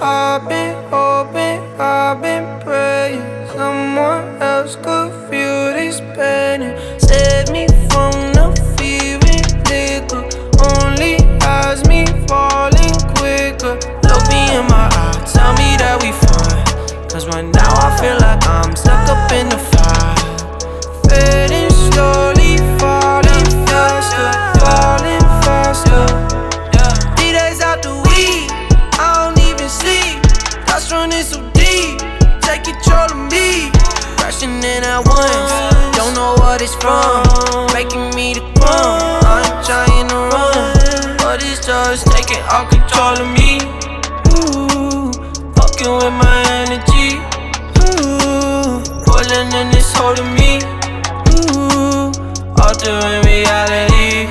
I've been hoping, I've been praying someone else could feel this pain and save me from the fear and liquor. Only has me falling quicker. Look me in my eye, tell me that we fine. Cause right now I feel like I'm stuck up in the fire. Fading slowly, falling faster, falling faster. 3 days out the week, I don't even sleep. Thoughts running so deep, take control of me. Crashing in at once, don't know what it's from. Making me the crumb, I'm trying to run, but it's just taking all control of me. Ooh, fucking with my energy. Ooh, pulling and it's holding me. Ooh, altering reality.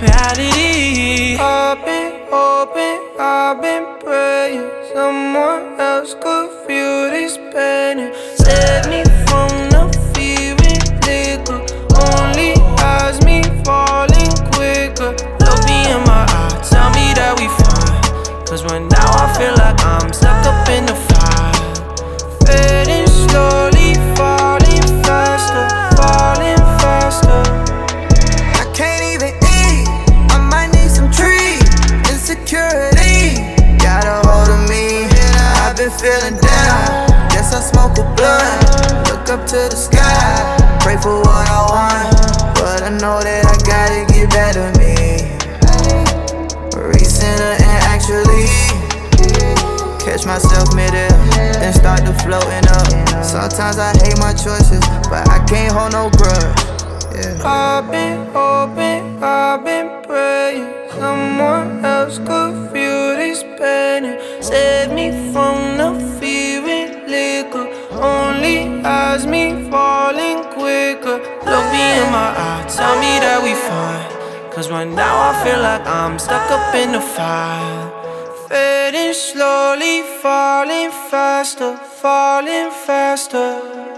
I've been hoping, I've been praying someone else could feel this pain and save me from the fear and liquor. Only has me falling quicker. Look me in my eye, tell me that we fine. Cause right now I feel like I'm stuck up in the fire. Fading slowly, falling faster, falling faster. I can't even eat, I might need some trees. Insecurity got a hold of me. I've been feeling down, guess I smoke a blunt. Look up to the sky, pray for what I want, but I know that I gotta get better me. Recenter and actually catch myself mid-air, then start to floating up. Sometimes I hate my choices, but I can't hold no grudge. Yeah. I've been hoping, I've been praying someone else could feel this pain and save me from the fear and liquor. Only has me falling quicker. Look me in my eye, tell me that we fine. Cause right now I feel like I'm stuck up in the fire. Fading slowly, falling faster, falling faster.